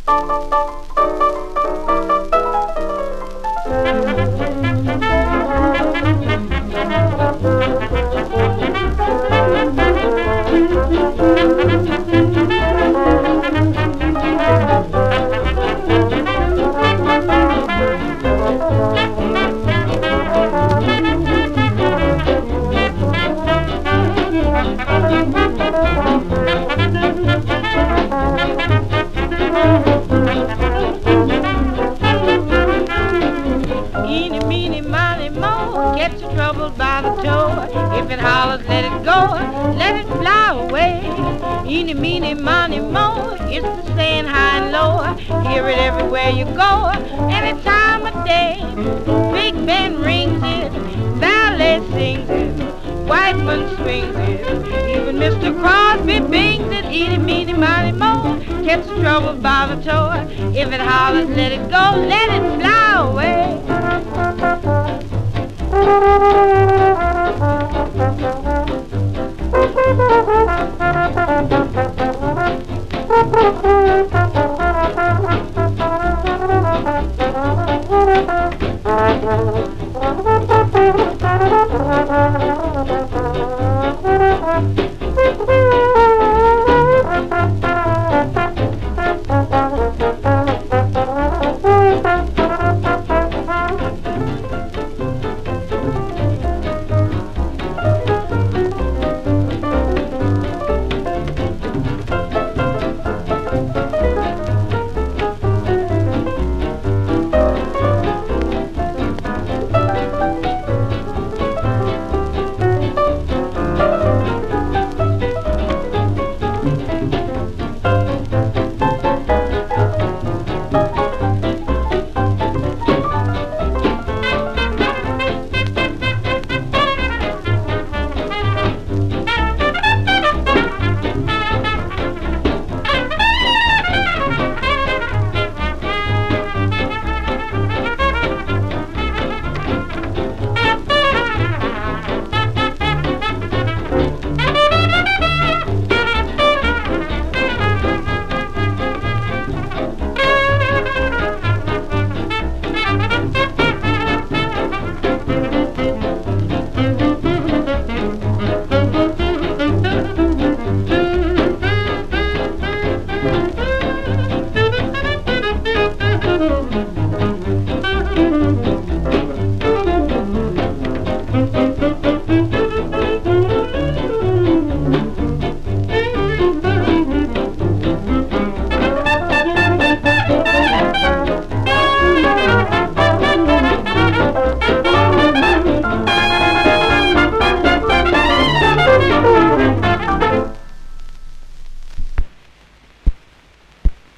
Eeny, meeny, miny, mo, gets you troubled by the toe. If it hollers, let it go, let it fly away. Eeny, meeny, miny, mo, it's the saying high and low. Hear it everywhere you go, any time of day. Big Ben rings it, ballet sings it, Whiteman swings it, even Mr. Crosby bings it. Eeny, meeny, miny, mo, gets you troubled by the toe. If it hollers, let it go, let it fly away.